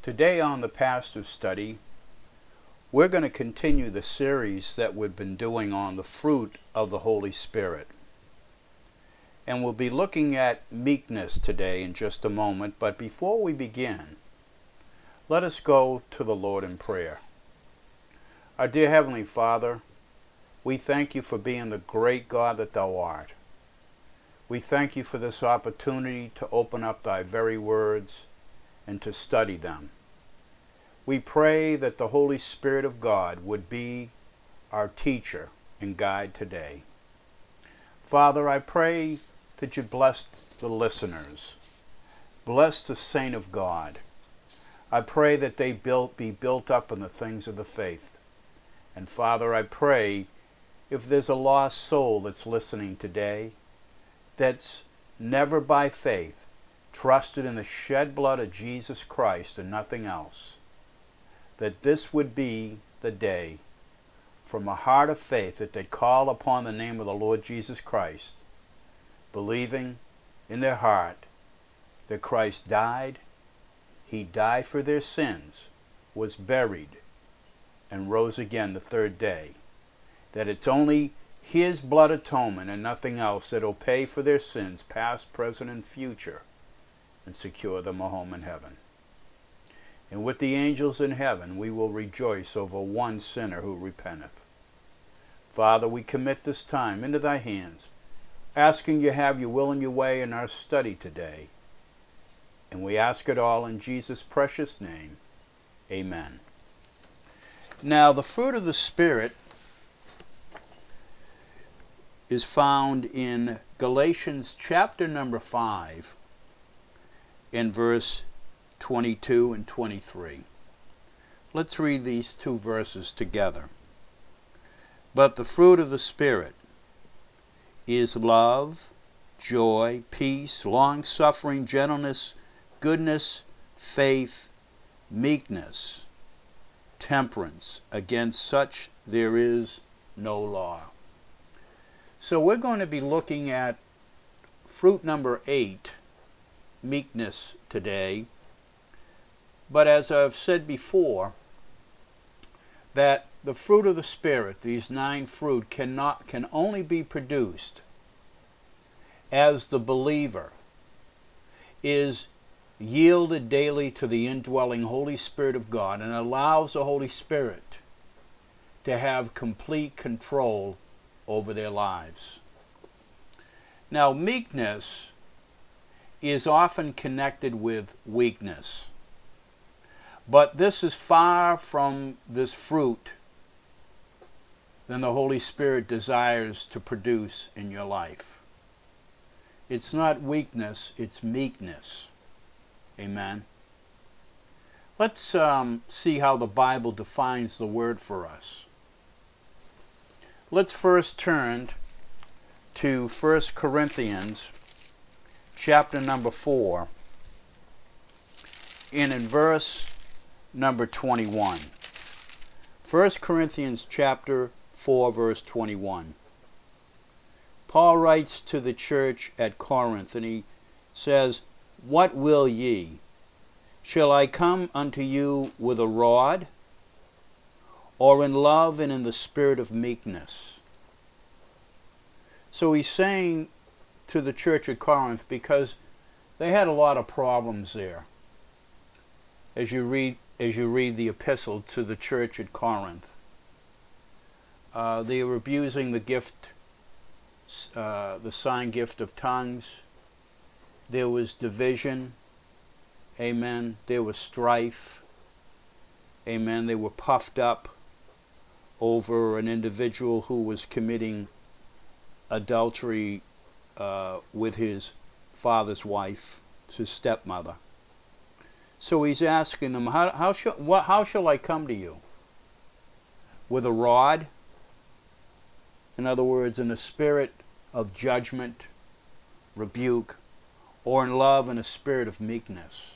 Today on the Pastor's Study, we're going to continue the series that we've been doing on the fruit of the Holy Spirit. And we'll be looking at meekness today in just a moment, but before we begin, let us go to the Lord in prayer. Our dear Heavenly Father, we thank you for being the great God that thou art. We thank you for this opportunity to open up thy very words and to study them. We pray that the Holy Spirit of God would be our teacher and guide today. Father, I pray that you bless the listeners. Bless the saint of God. I pray that they be built up in the things of the faith. And Father, I pray if there's a lost soul that's listening today, that's never by faith trusted in the shed blood of Jesus Christ and nothing else, that this would be the day from a heart of faith that they call upon the name of the Lord Jesus Christ, believing in their heart that Christ died, he died for their sins, was buried, and rose again the third day, that it's only his blood atonement and nothing else that will pay for their sins, past, present, and future, and secure them a home in heaven. And with the angels in heaven, we will rejoice over one sinner who repenteth. Father, we commit this time into thy hands, asking you have your will and your way in our study today. And we ask it all in Jesus' precious name. Amen. Now, the fruit of the Spirit is found in Galatians chapter number 5 in verse 22 and 23. Let's read these two verses together. But the fruit of the Spirit is love, joy, peace, long-suffering, gentleness, goodness, faith, meekness, temperance. Against such there is no law. So we're going to be looking at fruit number 8, meekness, today. But as I've said before, that the fruit of the Spirit, these 9 fruit, can only be produced as the believer is yielded daily to the indwelling Holy Spirit of God and allows the Holy Spirit to have complete control over their lives. Now, meekness is often connected with weakness. But this is far from this fruit than the Holy Spirit desires to produce in your life. It's not weakness, it's meekness. Amen. Let's see how the Bible defines the word for us. Let's first turn to 1 Corinthians chapter number 4 and in verse number 21. 1 Corinthians chapter 4 verse 21. Paul writes to the church at Corinth and he says, "What will ye? Shall I come unto you with a rod, or in love and in the spirit of meekness?" So he's saying to the church at Corinth, because they had a lot of problems there. As you read the epistle to the church at Corinth, they were abusing the gift, the sign gift of tongues. There was division. Amen. There was strife. Amen. They were puffed up over an individual who was committing adultery with his father's wife, his stepmother. So he's asking them, how shall I come to you? With a rod? In other words, in a spirit of judgment, rebuke, or in love and a spirit of meekness.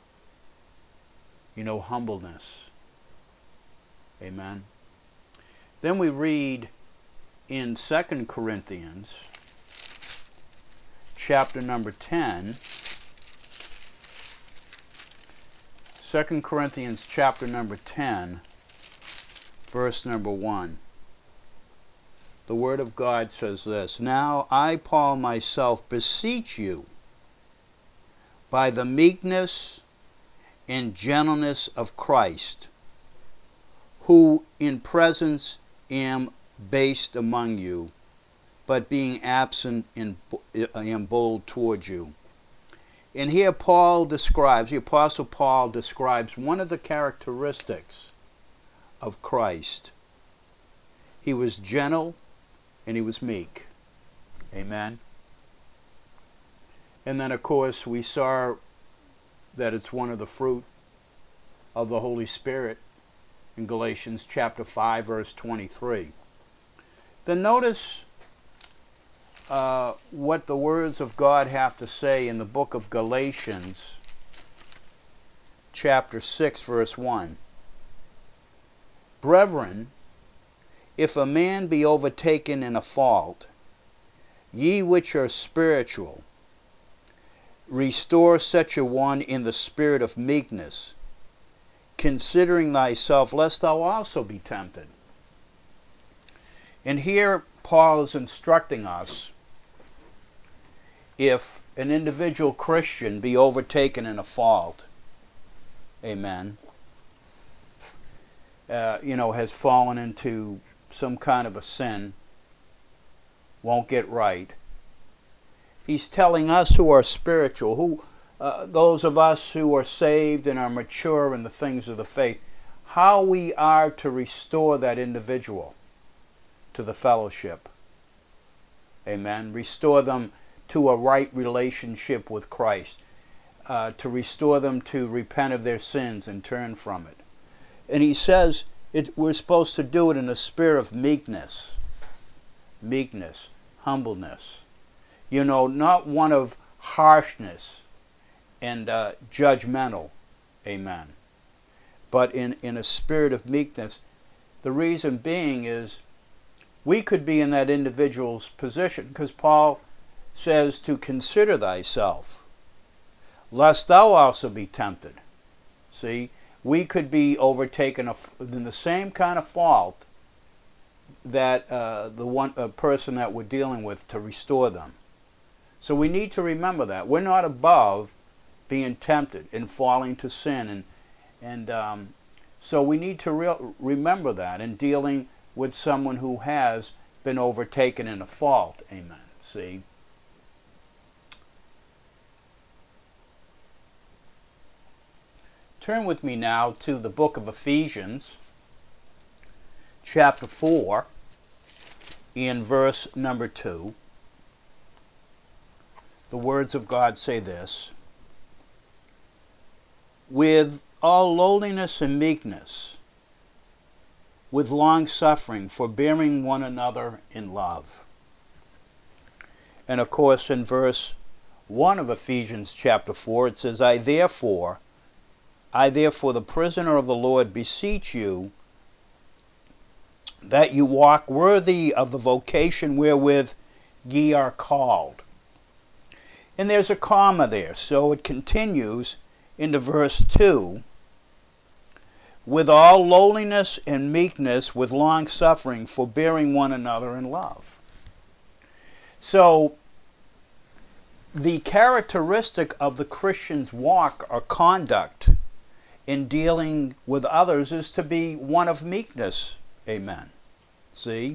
Humbleness. Amen. Then we read in 2 Corinthians chapter number 10, 2 Corinthians chapter number 10, verse number 1. The Word of God says this, "Now I, Paul, myself, beseech you by the meekness and gentleness of Christ, who in presence am based among you, but being absent am bold toward you." And here the Apostle Paul describes one of the characteristics of Christ. He was gentle and he was meek. Amen. And then, of course, we saw that it's one of the fruit of the Holy Spirit in Galatians chapter 5, verse 23. Then notice what the words of God have to say in the book of Galatians chapter 6, verse 1. "Brethren, if a man be overtaken in a fault, ye which are spiritual, restore such a one in the spirit of meekness, considering thyself, lest thou also be tempted." And here Paul is instructing us, if an individual Christian be overtaken in a fault, amen, has fallen into some kind of a sin, won't get right, he's telling us who are spiritual, those of us who are saved and are mature in the things of the faith, how we are to restore that individual to the fellowship. Amen. Restore them to a right relationship with Christ. To restore them to repent of their sins and turn from it. And he says we're supposed to do it in a spirit of meekness. Meekness, humbleness. Not one of harshness and judgmental. Amen. But in a spirit of meekness. The reason being is we could be in that individual's position, because Paul says to consider thyself, lest thou also be tempted. See, we could be overtaken in the same kind of fault that the person that we're dealing with, to restore them. So we need to remember that we're not above being tempted and falling to sin, and so we need to remember that in dealing with someone who has been overtaken in a fault. Amen. See? Turn with me now to the book of Ephesians, chapter 4, in verse number 2. The words of God say this, "With all lowliness and meekness, with long suffering, forbearing one another in love." And of course in verse 1 of Ephesians chapter 4 it says, I therefore, the prisoner of the Lord, beseech you that you walk worthy of the vocation wherewith ye are called." And there's a comma there, so it continues into verse 2, "With all lowliness and meekness, with long suffering, forbearing one another in love." So the characteristic of the Christian's walk or conduct in dealing with others is to be one of meekness. Amen. See?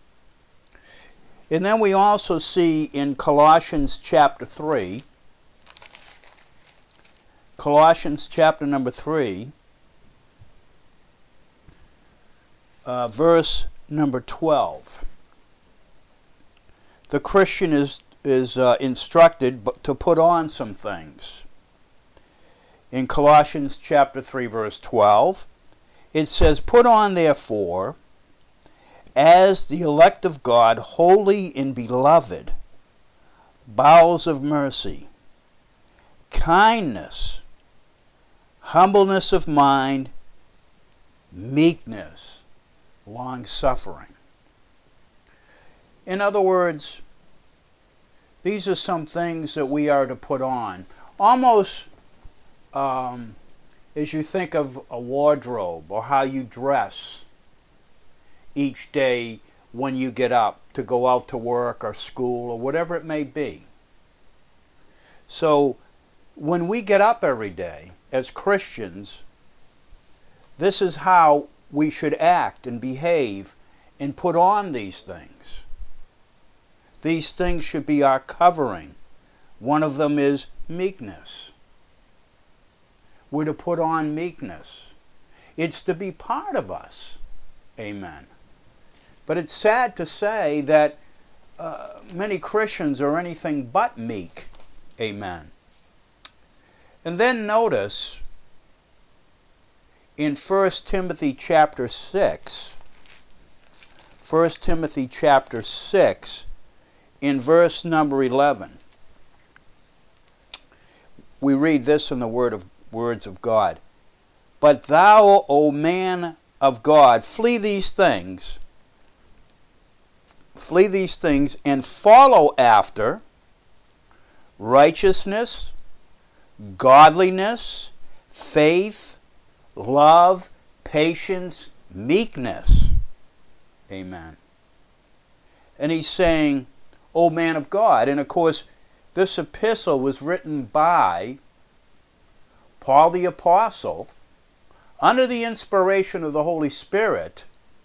And then we also see in Colossians chapter 3, Colossians chapter number 3, verse number 12. The Christian is instructed to put on some things. In Colossians chapter 3, verse 12, it says, "Put on therefore, as the elect of God, holy and beloved, bowels of mercy, kindness, humbleness of mind, meekness, long-suffering." In other words, these are some things that we are to put on. Almost, as you think of a wardrobe or how you dress each day when you get up to go out to work or school or whatever it may be. So when we get up every day as Christians, this is how we should act and behave and put on these things. These things should be our covering. One of them is meekness. We're to put on meekness. It's to be part of us. Amen. But it's sad to say that many Christians are anything but meek. Amen. And then notice in 1 Timothy chapter 6, 1 Timothy chapter 6, in verse number 11, we read this in the words of God. But thou, O man of God, flee these things, and follow after righteousness, godliness, faith, love, patience, meekness. Amen. And he's saying, O man of God. And of course, this epistle was written by Paul the Apostle under the inspiration of the Holy Spirit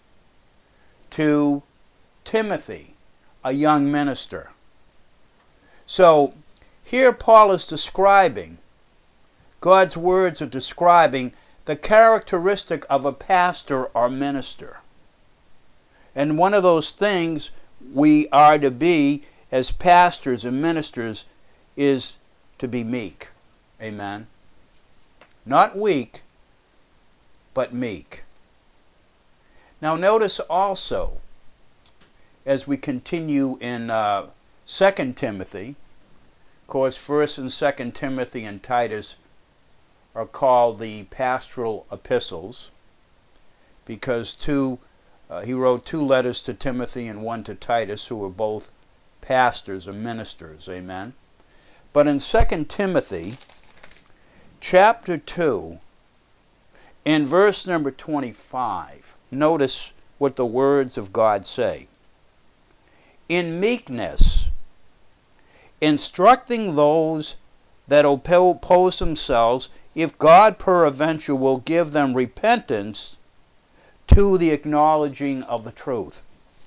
to Timothy, a young minister. So here Paul is describing, God's words are describing the characteristic of a pastor or minister. And one of those things we are to be as pastors and ministers is to be meek. Amen. Not weak, but meek. Now notice also, as we continue in 2 Timothy, of course 1 and 2 Timothy and Titus are called the pastoral epistles because he wrote 2 letters to Timothy and 1 to Titus, who were both pastors or ministers. Amen. But in 2 Timothy chapter 2, in verse number 25, notice what the words of God say. In meekness, instructing those that oppose themselves, if God peradventure will give them repentance to the acknowledging of the truth.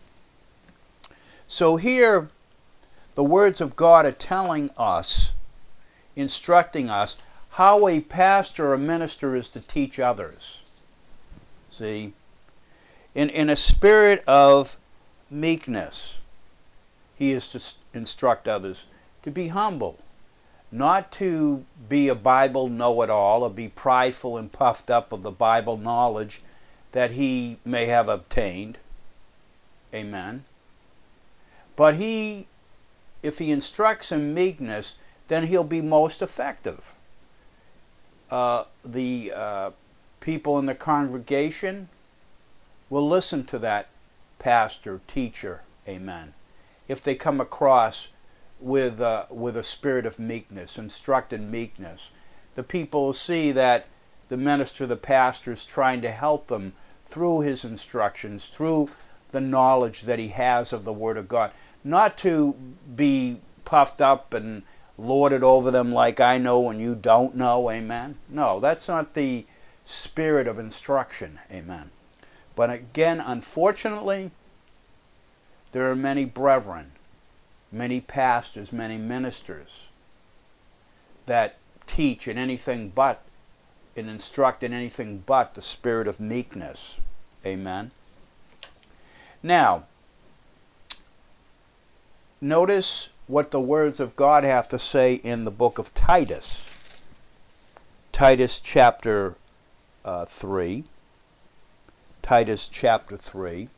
So here, the words of God are telling us, instructing us, how a pastor or minister is to teach others. See? In a spirit of meekness, he is to instruct others to be humble, not to be a Bible know-it-all or be prideful and puffed up of the Bible knowledge that he may have obtained. Amen. But if he instructs in meekness, then he'll be most effective. The people in the congregation will listen to that pastor, teacher. Amen. If they come across with a spirit of meekness, instruct in meekness, the people will see that the minister, the pastor, is trying to help them through his instructions, through the knowledge that he has of the Word of God. Not to be puffed up and lorded over them like I know and you don't know. Amen. No, that's not the spirit of instruction. Amen. But again, unfortunately, there are many brethren, many pastors, many ministers that teach in anything but and instruct in anything but the spirit of meekness. Amen. Now, notice what the words of God have to say in the book of Titus. Titus chapter 3. Titus chapter 3.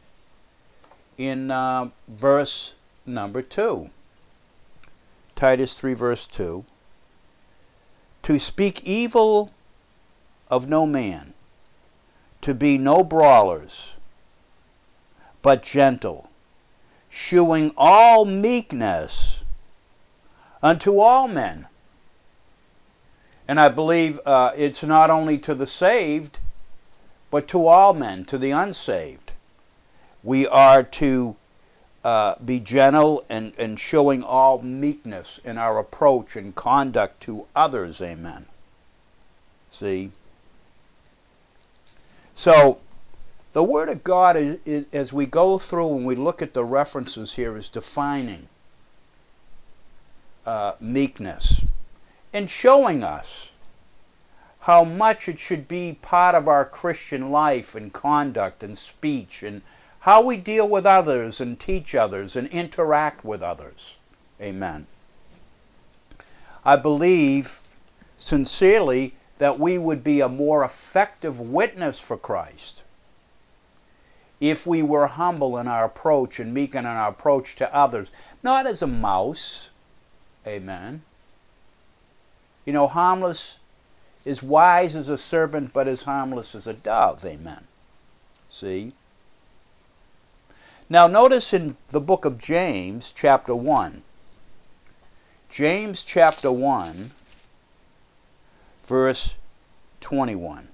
In verse number 2. Titus 3 verse 2. To speak evil of no man, to be no brawlers, but gentle, shewing all meekness unto all men. And I believe it's not only to the saved, but to all men, to the unsaved. We are to be gentle and showing all meekness in our approach and conduct to others. Amen. See? So, the Word of God, is, as we go through and we look at the references here, is defining meekness and showing us how much it should be part of our Christian life and conduct and speech and how we deal with others and teach others and interact with others. Amen. I believe sincerely that we would be a more effective witness for Christ if we were humble in our approach and meek in our approach to others, not as a mouse. Amen. You know, harmless is wise as a serpent, but as harmless as a dove. Amen. See? Now notice in the book of James, chapter 1. James chapter 1, verse 21.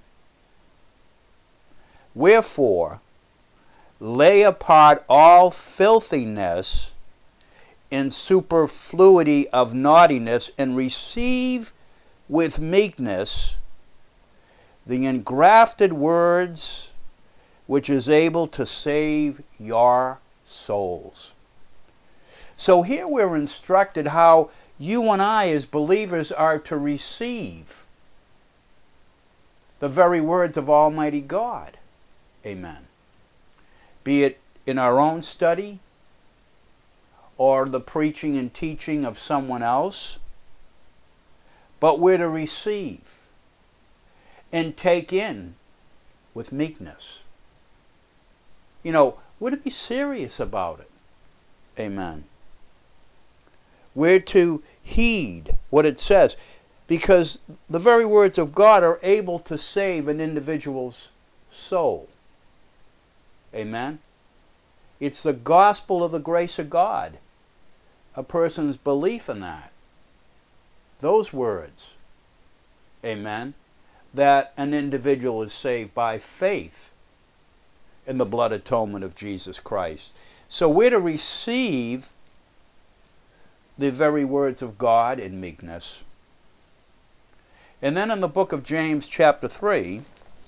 Wherefore, lay apart all filthiness and superfluity of naughtiness, and receive with meekness the engrafted words which is able to save your souls. So here we're instructed how you and I as believers are to receive the very words of Almighty God. Amen. Be it in our own study or the preaching and teaching of someone else, but we're to receive and take in with meekness. You know, we're to be serious about it. Amen. We're to heed what it says, because the very words of God are able to save an individual's soul. Amen. It's the gospel of the grace of God. A person's belief in that. Those words. Amen. That an individual is saved by faith in the blood atonement of Jesus Christ. So we're to receive the very words of God in meekness. And then in the book of James chapter 3,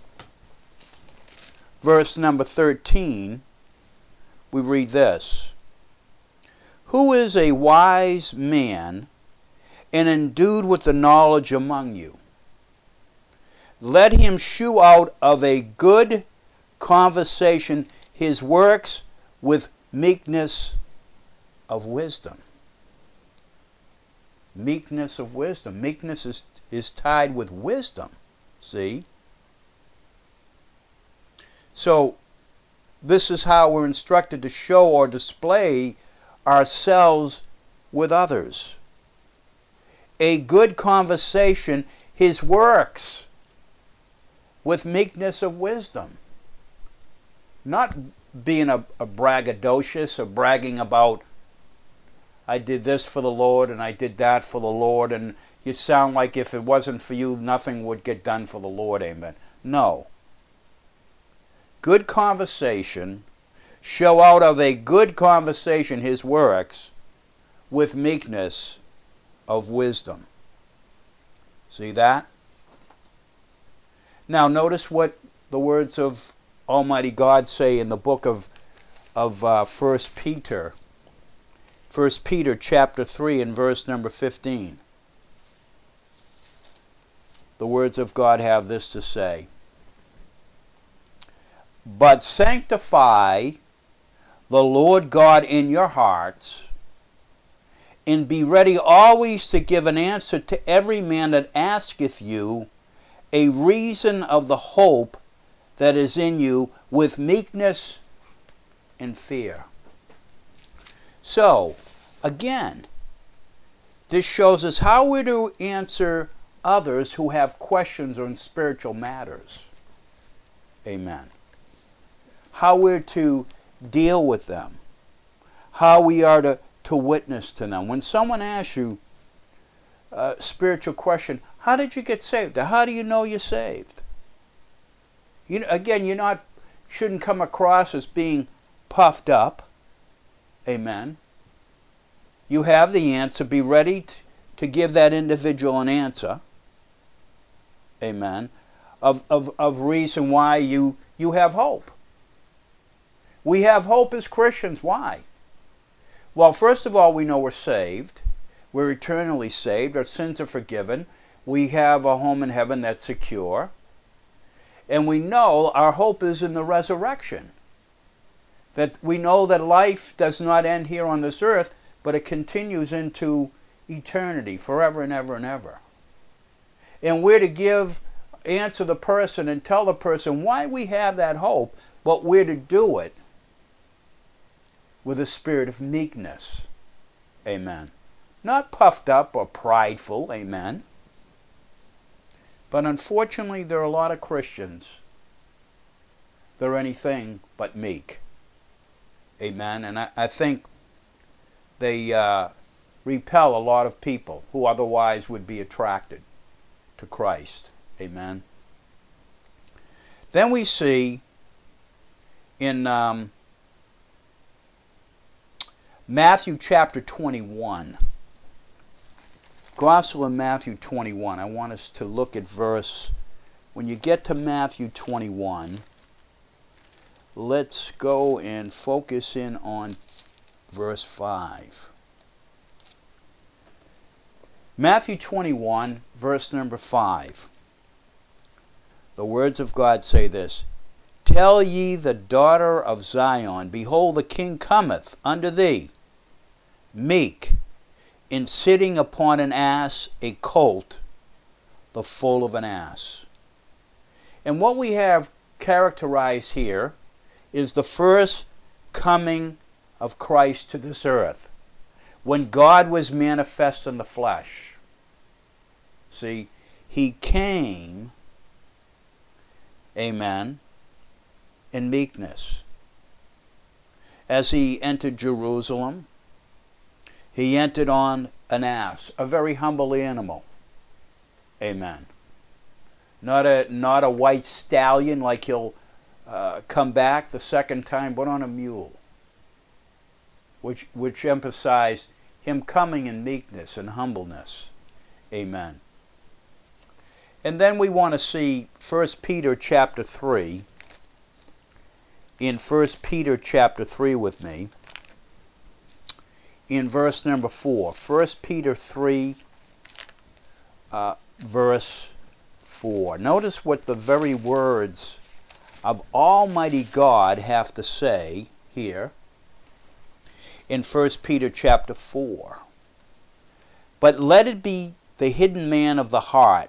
verse number 13, we read this. Who is a wise man and endued with the knowledge among you? Let him shew out of a good conversation his works with meekness of wisdom. Meekness of wisdom. Meekness is tied with wisdom. See? So, this is how we're instructed to show or display ourselves with others. A good conversation, his works with meekness of wisdom. Not being a braggadocious or bragging about, I did this for the Lord and I did that for the Lord, and you sound like if it wasn't for you, nothing would get done for the Lord. Amen. No. Good conversation, show out of a good conversation his works with meekness of wisdom. See that? Now notice what the words of Almighty God say in the book of 1 Peter. 1 Peter chapter 3 and verse number 15. The words of God have this to say. But sanctify the Lord God in your hearts, and be ready always to give an answer to every man that asketh you a reason of the hope that is in you, with meekness and fear. So, again, this shows us how we're to answer others who have questions on spiritual matters. Amen. How we're to deal with them. How we are to witness to them. When someone asks you, spiritual question. How did you get saved? Or how do you know you're saved? Again, shouldn't come across as being puffed up. Amen. You have the answer. Be ready to give that individual an answer. Amen. Of reason why you have hope. We have hope as Christians. Why? Well, first of all, we know we're saved. We're eternally saved. Our sins are forgiven. We have a home in heaven that's secure. And we know our hope is in the resurrection. That we know that life does not end here on this earth, but it continues into eternity, forever and ever and ever. And we're to answer the person and tell the person why we have that hope, but we're to do it with a spirit of meekness. Amen. Not puffed up or prideful. Amen. But unfortunately, there are a lot of Christians that are anything but meek. Amen. And I think they repel a lot of people who otherwise would be attracted to Christ. Amen. Then we see in Matthew chapter 21. Gospel of Matthew 21. I want us to look at when you get to Matthew 21, let's go and focus in on verse 5. Matthew 21, verse number 5. The words of God say this: Tell ye the daughter of Zion, behold, the king cometh unto thee, meek, in sitting upon an ass, a colt, the foal of an ass. And what we have characterized here is the first coming of Christ to this earth, when God was manifest in the flesh. See, he came, amen, in meekness. As he entered Jerusalem, he entered on an ass, a very humble animal. Amen. Not a white stallion like he'll come back the second time, but on a mule, which emphasized him coming in meekness and humbleness. Amen. And then we want to see 1 Peter chapter 3. In 1 Peter chapter 3 with me, in verse number 4. 1 Peter 3, verse 4. Notice what the very words of Almighty God have to say here in 1 Peter chapter 4. But let it be the hidden man of the heart,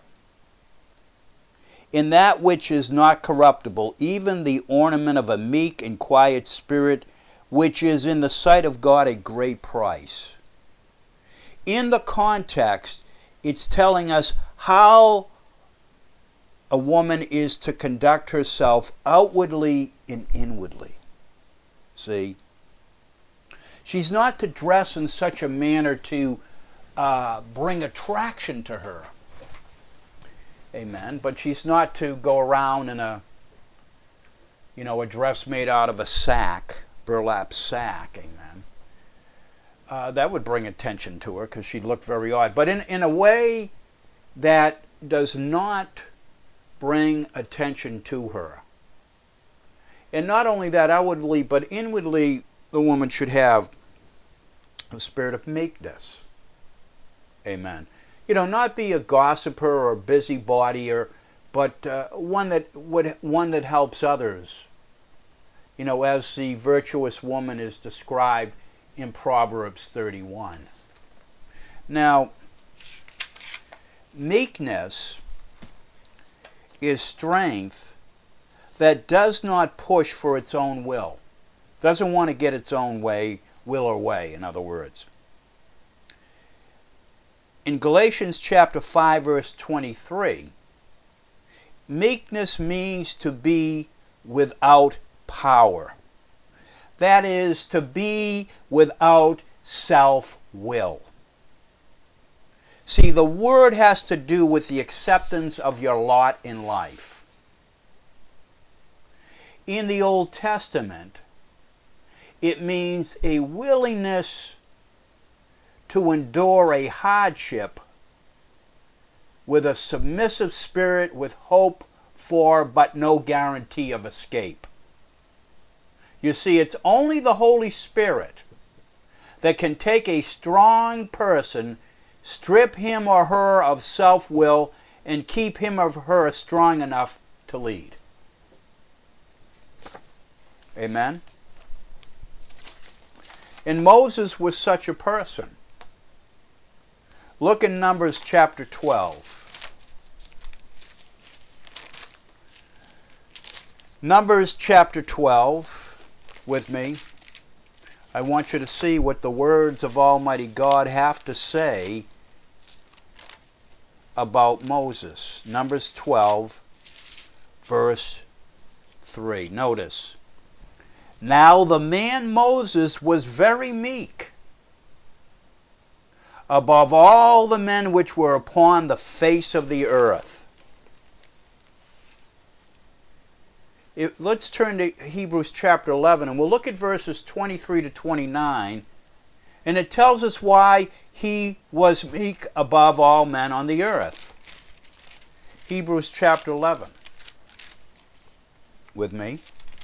in that which is not corruptible, even the ornament of a meek and quiet spirit, which is in the sight of God a great price. In the context, it's telling us how a woman is to conduct herself outwardly and inwardly. See? She's not to dress in such a manner to bring attraction to her. Amen. But she's not to go around in a dress made out of a sack, burlap sack. Amen. That would bring attention to her because she'd look very odd. But in a way that does not bring attention to her. And not only that outwardly, but inwardly, the woman should have a spirit of meekness. Amen. Not be a gossiper or a busybody, but one that helps others. As the virtuous woman is described in Proverbs 31. Now, meekness is strength that does not push for its own will. Doesn't want to get its own way, will or way, in other words. In Galatians chapter 5, verse 23, meekness means to be without power. That is, to be without self-will. See, the word has to do with the acceptance of your lot in life. In the Old Testament, it means a willingness to endure a hardship with a submissive spirit, with hope for but no guarantee of escape. You see, it's only the Holy Spirit that can take a strong person, strip him or her of self-will, and keep him or her strong enough to lead. Amen? And Moses was such a person. Look in Numbers chapter 12. Numbers chapter 12, with me. I want you to see what the words of Almighty God have to say about Moses. Numbers 12, verse 3. Notice. Now the man Moses was very meek, above all the men which were upon the face of the earth. Let's turn to Hebrews chapter 11, and we'll look at verses 23 to 29, and it tells us why he was meek above all men on the earth. Hebrews chapter 11. With me.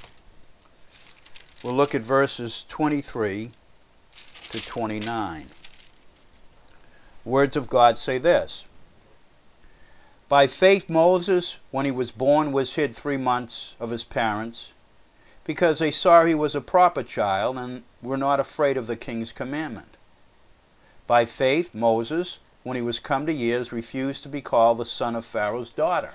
We'll look at verses 23 to 29. Words of God say this. By faith Moses, when he was born, was hid 3 months of his parents, because they saw he was a proper child and were not afraid of the king's commandment. By faith Moses, when he was come to years, refused to be called the son of Pharaoh's daughter,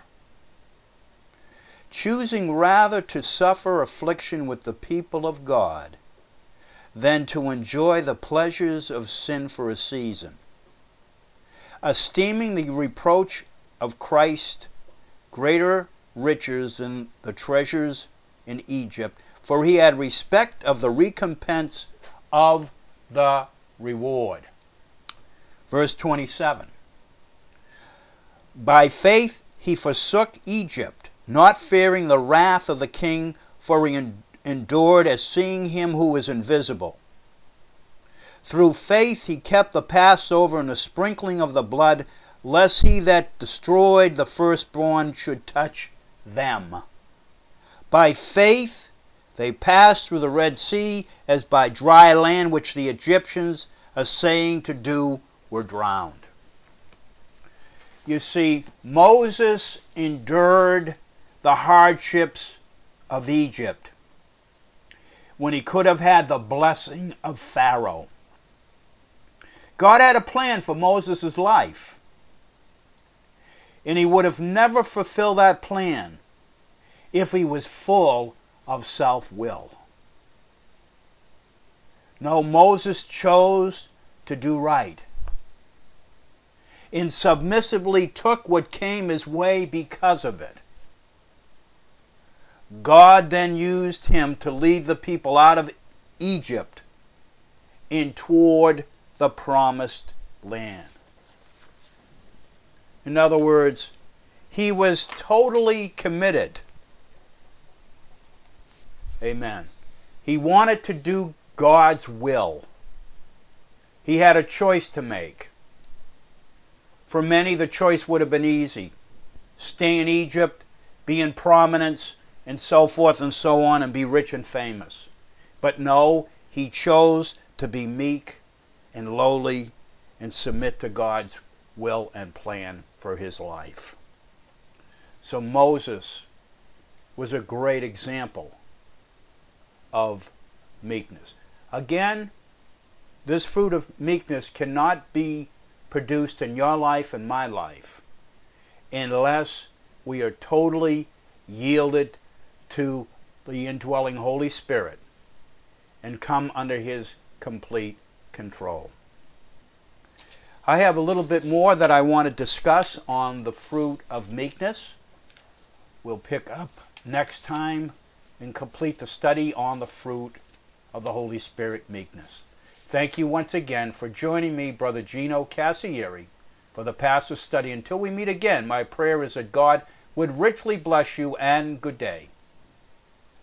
choosing rather to suffer affliction with the people of God than to enjoy the pleasures of sin for a season, esteeming the reproach of Christ greater riches than the treasures in Egypt, for he had respect of the recompense of the reward. Verse 27. By faith he forsook Egypt, not fearing the wrath of the king, for he endured as seeing him who is invisible. Through faith he kept the Passover and the sprinkling of the blood, lest he that destroyed the firstborn should touch them. By faith they passed through the Red Sea as by dry land, which the Egyptians, essaying to do, were drowned. You see, Moses endured the hardships of Egypt when he could have had the blessing of Pharaoh. God had a plan for Moses' life, and he would have never fulfilled that plan if he was full of self-will. No, Moses chose to do right and submissively took what came his way because of it. God then used him to lead the people out of Egypt and toward the promised land. In other words, he was totally committed. Amen. He wanted to do God's will. He had a choice to make. For many, the choice would have been easy. Stay in Egypt, be in prominence, and so forth and so on, and be rich and famous. But no, he chose to be meek and lowly and submit to God's will and plan for his life. So Moses was a great example of meekness. Again, this fruit of meekness cannot be produced in your life and my life unless we are totally yielded to the indwelling Holy Spirit and come under his complete control. I have a little bit more that I want to discuss on the fruit of meekness. We'll pick up next time and complete the study on the fruit of the Holy Spirit, meekness. Thank you once again for joining me, Brother Gino Cassieri, for the pastor's study. Until we meet again, my prayer is that God would richly bless you, and good day.